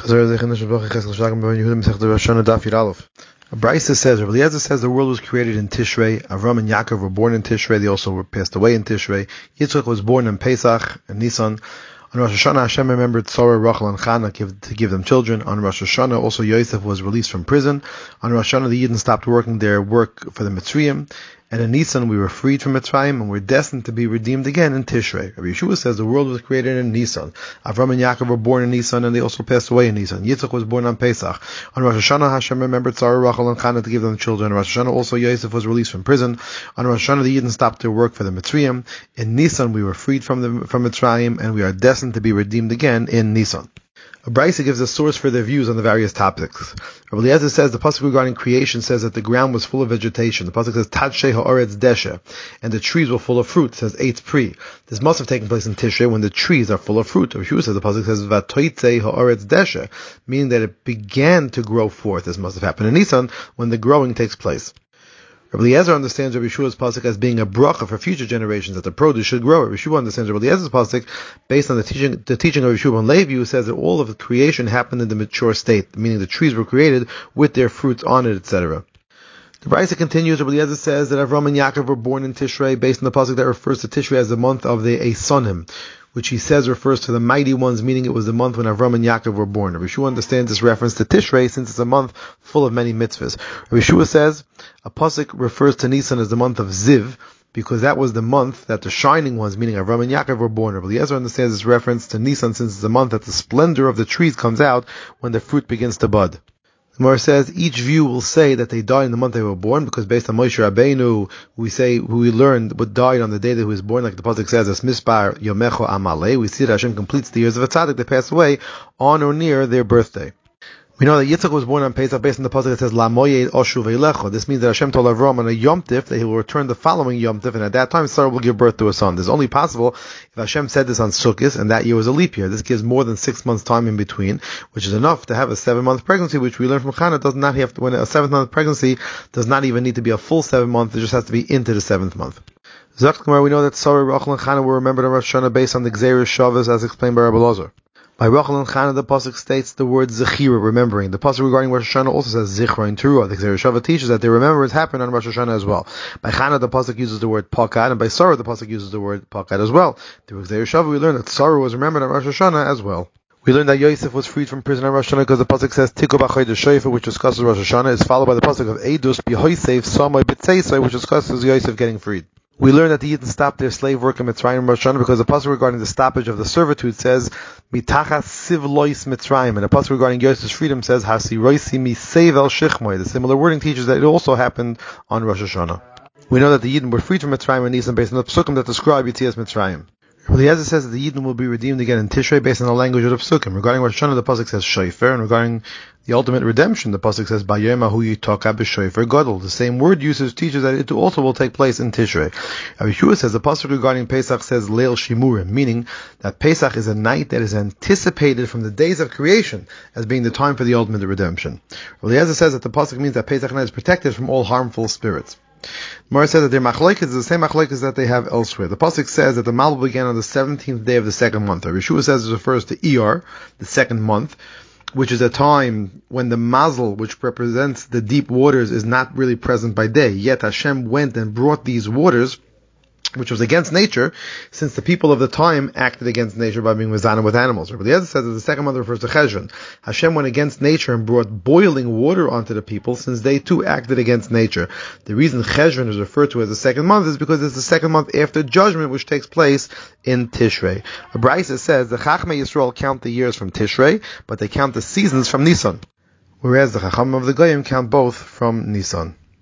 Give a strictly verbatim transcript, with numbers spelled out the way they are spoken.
A Brisa says, Rabbi Eliezer says the world was created in Tishrei. Avram and Yaakov were born in Tishrei. They also were passed away in Tishrei. Yitzchak was born in Pesach and Nisan. On Rosh Hashanah, Hashem remembered Sarah, Rachel, and Chana give, to give them children. On Rosh Hashanah, also Yosef was released from prison. On Rosh Hashanah, the Yidden stopped working their work for the Mitzrayim. And in Nisan, we were freed from Mitzrayim, and we're destined to be redeemed again in Tishrei. Rabbi Yeshua says the world was created in Nisan. Avram and Yaakov were born in Nisan, and they also passed away in Nisan. Yitzchak was born on Pesach. On Rosh Hashanah, Hashem remembered Sarah, Rachel, and Chana to give them children. On Rosh Hashanah, also Yosef was released from prison. On Rosh Hashanah, the Yidden stopped their work for the Mitzrayim. In Nisan, we were freed from the from Mitzrayim, and we are destined to be redeemed again in Nisan. A Brisa gives a source for their views on the various topics. Rabbi Eliezer says the pasuk regarding creation says that the ground was full of vegetation. The pasuk says Tadshe ha'aretz desha, and the trees were full of fruit. It says Eitz Pri. This must have taken place in Tishrei when the trees are full of fruit. Rabbi Yeshua says the pasuk says Vatoitze ha'aretz desha, meaning that it began to grow forth. This must have happened in Nisan when the growing takes place. Rabbi Eliezer understands Rabbi Yeshua's pasuk as being a bracha for future generations, that the produce should grow. Rabbi Yeshua understands Rabbi Eliezer's pasuk based on the teaching, the teaching of Rabbi Yeshua ben Levi, who says that all of the creation happened in the mature state, meaning the trees were created with their fruits on it, et cetera. The Brisa continues. Rabbi Eliezer says that Avram and Yaakov were born in Tishrei, based on the pasuk that refers to Tishrei as the month of the Eisonim, which he says refers to the mighty ones, meaning it was the month when Avram and Yaakov were born. Rabbi Yeshua understands this reference to Tishrei since it's a month full of many mitzvahs. Rabbi Yeshua says a pasuk refers to Nisan as the month of Ziv, because that was the month that the shining ones, meaning Avram and Yaakov, were born. Rabbi Eliezer understands this reference to Nisan since it's the month that the splendor of the trees comes out when the fruit begins to bud. The Gemara says each view will say that they died in the month they were born, because based on Moshe Rabbeinu, we say who we learned what died on the day that he was born, like the pasuk says, as Mispar Yomecho Amalei. We see that Hashem completes the years of a tzaddik that pass away on or near their birthday. We know that Yitzchak was born on Pesach based on the pasuk that says La Moyed Oshu Veilecho. This means that Hashem told Avram on a Yom Tif that he will return the following Yom Tif, and at that time Sarah will give birth to a son. This is only possible if Hashem said this on Sukkot, and that year was a leap year. This gives more than six months time in between, which is enough to have a seven month pregnancy, which we learn from Chana does not have to, when a seventh month pregnancy does not even need to be a full seven months, it just has to be into the seventh month. Zakt Gemara, we know that Sarah, Rachel, and Chana were remembered on Rosh Hashanah based on the Gzeirah Shavuos as explained by Rabbi Elazar. By Rachel and Chana, the pasuk states the word Zechira, remembering. The pasuk regarding Rosh Hashanah also says Zichra in Teruah. The Gzeirah Shavuos teaches that the remembrance happened on Rosh Hashanah as well. By Chana, the pasuk uses the word Pakad, and by Sarah, the pasuk uses the word Pakad as well. Through Gzeirah Shavuos, we learn that Sarah was remembered on Rosh Hashanah as well. We learned that Yosef was freed from prison on Rosh Hashanah because the pasuk says Tikku b'chodesh Shofar, which discusses Rosh Hashanah, is followed by the pasuk of Eidus b'Yosef Samay b'Tzeisai, which discusses Yosef getting freed. We learn that the Yidden stopped their slave work in Mitzrayim and Rosh Hashanah because the pasuk regarding the stoppage of the servitude says Mitachas Sivlois Mitzrayim, and the pasuk regarding Yosef's freedom says Hasiroisi Misev El Shichmoy. The similar wording teaches that it also happened on Rosh Hashanah. We know that the Yidden were freed from Mitzrayim and Nisan based on the psukim that describe Yetzias Mitzrayim. Rabbi Eliezer says that the Yidden will be redeemed again in Tishrei based on the language of the psukim. Regarding Rosh Hashanah, the pasuk says Shofar, and regarding the ultimate redemption, the pasuk says Bayom Hu Yitaka b'Shofar Gadol. The same word usage teaches that it also will take place in Tishrei. Rabbi Yeshua says the pasuk regarding Pesach says Leil Shimurim, meaning that Pesach is a night that is anticipated from the days of creation as being the time for the ultimate redemption. Rabbi Eliezer says that the pasuk means that Pesach night is protected from all harmful spirits. Mara says that their machlokes is the same machlokes that they have elsewhere. The pasuk says that the Malbul began on the seventeenth day of the second month. Rabbi Yeshua says it refers to Iyar, the second month, which is a time when the mazel, which represents the deep waters, is not really present by day. Yet Hashem went and brought these waters, which was against nature, since the people of the time acted against nature by being mizana with animals. But the other says that the second month refers to Cheshvan. Hashem went against nature and brought boiling water onto the people, since they too acted against nature. The reason Cheshvan is referred to as the second month is because it's the second month after judgment, which takes place in Tishrei. A Brisa says the Chachmei Yisrael count the years from Tishrei, but they count the seasons from Nisan, whereas the Chacham of the Goyim count both from Nisan.